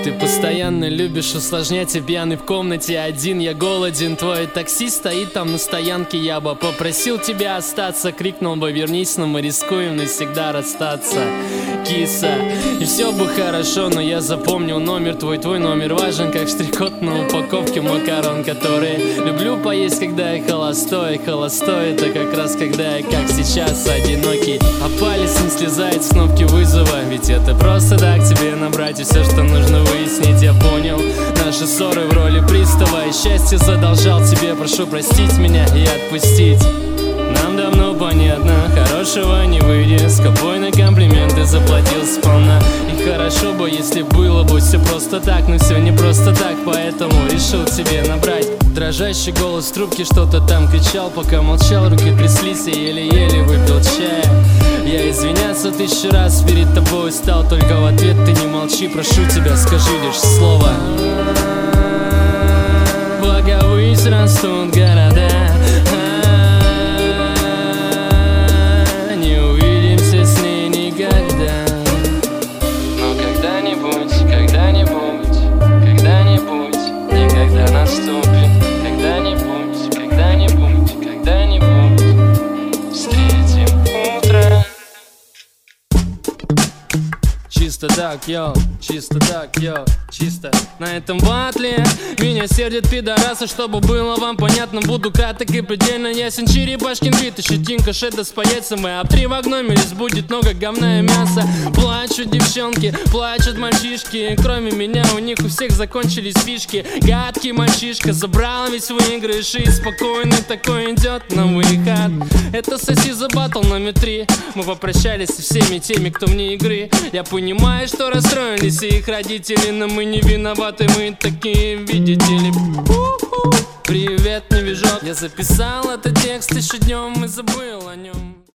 Ты постоянно любишь усложнять и пьяный в комнате один. Я голоден, твой такси стоит там на стоянке. Я бы попросил тебя остаться, крикнул бы вернись, но мы рискуем навсегда расстаться, киса. И все бы хорошо, но я запомнил номер твой номер важен, как штрих-код на упаковке макарон, которые люблю поесть, когда я холостой. Холостой это как раз когда я, как сейчас, одинокий, а палец не слезает с кнопки вызова. Ведь это просто так тебе набрать, и все, что нужно выяснить, я понял. Наши ссоры в роли пристава, и счастье задолжал тебе. Прошу простить меня и отпустить. Нам давно понятно, хорошего не выйдет. Скупой на комплименты заплатил сполна. И хорошо бы, если было бы все просто так, но все не просто так, поэтому решил тебе набрать. Дрожащий голос в трубке что-то там кричал, пока молчал, руки тряслись, и еле-еле выпил чая. Я извиняться 1000 раз перед тобой стал, только в ответ ты не молчи, прошу тебя, скажи лишь слово. Благо ввысь растут города, не увидимся с ней никогда. Но когда-нибудь, никогда наступит. Когда-нибудь встретим утро. Чисто так, йо, чисто так, йо, чисто. На этом батле меня сердят пидорасы. Чтобы было вам понятно, буду краток и предельно ясен. Черепашкин бит и щетинка шеда с паяцем. И об 3 в огномелись будет много говна и мяса. Плачут девчонки, плачут мальчишки. Кроме меня у них у всех закончились фишки. Гадкий мальчишка забрал весь выигрыш и спокойный такой идет на выход. Это соси за батл номер 3. Мы попрощались со всеми теми, кто вне игры. Я понимаю, что расстроились и их родители, но мы не виноваты, мы такие, видите ли. Привет, невежок. Я записал этот текст еще днем и забыл о нем.